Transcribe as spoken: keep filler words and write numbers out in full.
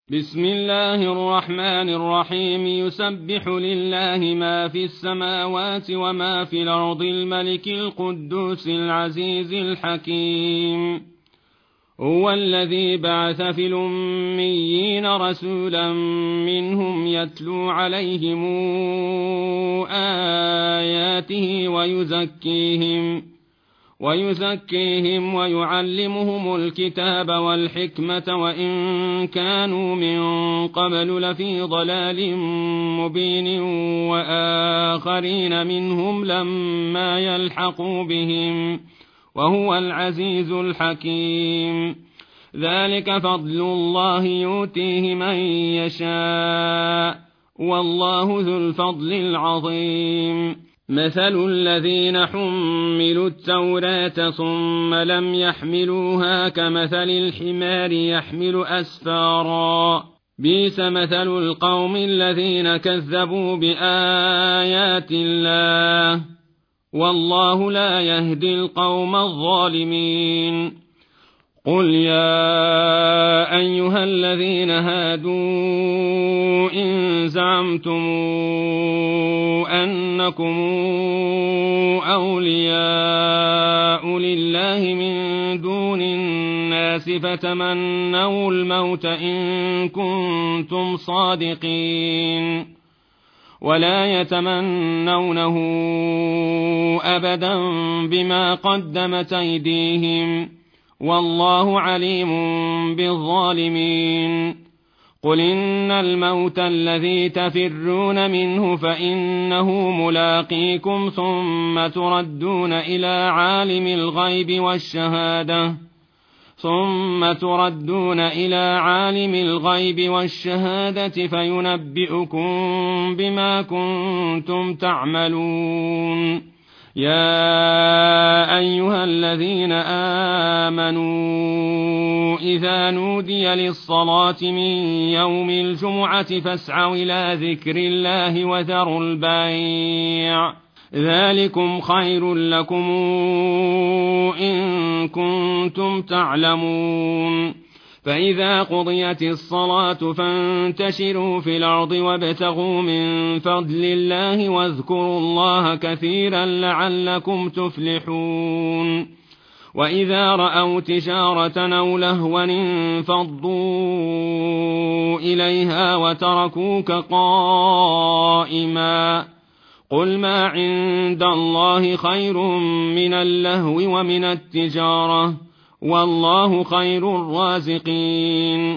بسم الله الرحمن الرحيم يسبح لله ما في السماوات وما في الأرض الملك القدوس العزيز الحكيم هو الذي بعث في الأميين رسولا منهم يتلو عليهم آياته ويزكيهم ويزكيهم ويعلمهم الكتاب والحكمة وإن كانوا من قبل لفي ضلال مبين وآخرين منهم لما يلحقوا بهم وهو العزيز الحكيم ذلك فضل الله يؤتيه من يشاء والله ذو الفضل العظيم مثل الذين حملوا التوراة ثم لم يحملوها كمثل الحمار يحمل أسفارا بئس مثل القوم الذين كذبوا بآيات الله والله لا يهدي القوم الظالمين قل يا أيها الذين هادوا إن زعمتم أنكم أولياء لله من دون الناس فتمنوا الموت إن كنتم صادقين ولا يتمنونه أبدا بما قدمت أيديهم والله عليم بالظالمين قل إن الموت الذي تفرون منه فإنه ملاقيكم ثم تردون إلى عالم الغيب والشهادة ثم تردون إلى عالم الغيب والشهادة فينبئكم بما كنتم تعملون يا أيها الذين آمنوا إذا نودي للصلاة من يوم الجمعة فاسعوا إلى ذكر الله وذروا البيع ذلكم خير لكم إن كنتم تعلمون فإذا قضيت الصلاة فانتشروا في الأرض وابتغوا من فضل الله واذكروا الله كثيرا لعلكم تفلحون وإذا رأوا تجارة أو لهوا انفضوا إليها وتركوك قائما قل ما عند الله خير من اللهو ومن التجارة والله خير الرازقين